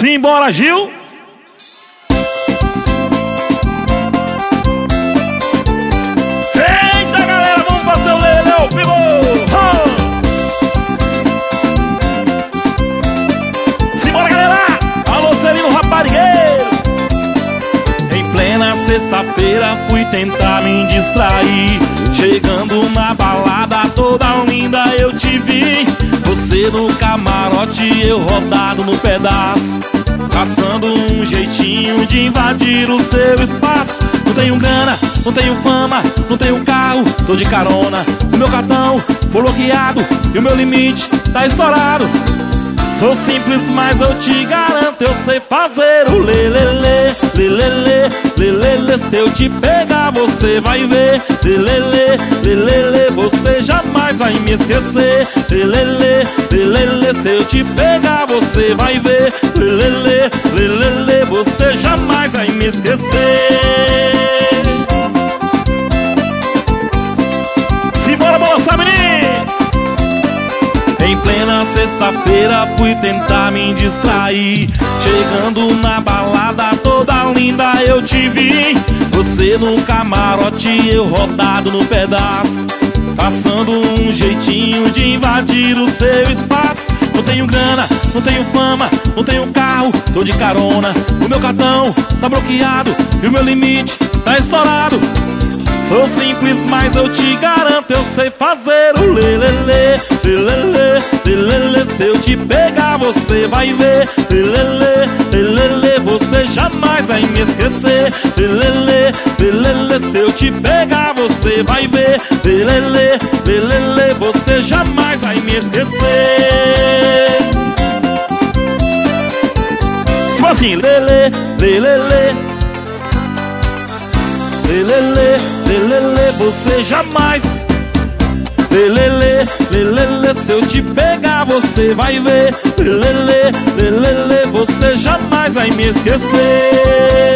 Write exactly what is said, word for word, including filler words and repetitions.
Simbora, Gil. Eita, galera, vamos fazer o lelê ao vivo. Oh! Simbora, galera. Alô, Celino Raparigueiro. Em plena sexta-feira fui tentar me distrair. Chegando na balada toda linda eu te vi. Você no camarote, eu rodado no pedaço, caçando um jeitinho de invadir o seu espaço. Não tenho grana, não tenho fama, não tenho carro, tô de carona. O meu cartão foi bloqueado e o meu limite tá estourado. Sou simples, mas eu te garanto, eu sei fazer o lelele, lelele, lelele. Se eu te pegar, você vai ver. Lelele, lelele, você jamais vai me esquecer. Lelele, lelele, se eu te pegar, você vai ver. Lelele, lelele, você jamais vai me esquecer. Simbora balançar, menino! Em plena sexta-feira fui tentar me distrair. Chegando na balada toda linda eu te vi. Você no camarote, eu rodado no pedaço, passando um jeitinho de invadir o seu espaço. Não tenho grana, não tenho fama, não tenho carro, tô de carona. O meu cartão tá bloqueado e o meu limite tá estourado. Sou simples, mas eu te garanto, eu sei fazer o lelele, lelele, lelele. Se eu te pegar, você vai ver. Lelele, lelele, você jamais vai me esquecer. Lelele, lelele, se eu te pegar, você vai ver. Lelele, lelele, você jamais vai me esquecer. Tipo assim, lele, lelele, lelele, lelele, você jamais. Lelele, lelele, se eu te pegar, você vai ver. Lelele, lelele, você jamais vai me esquecer.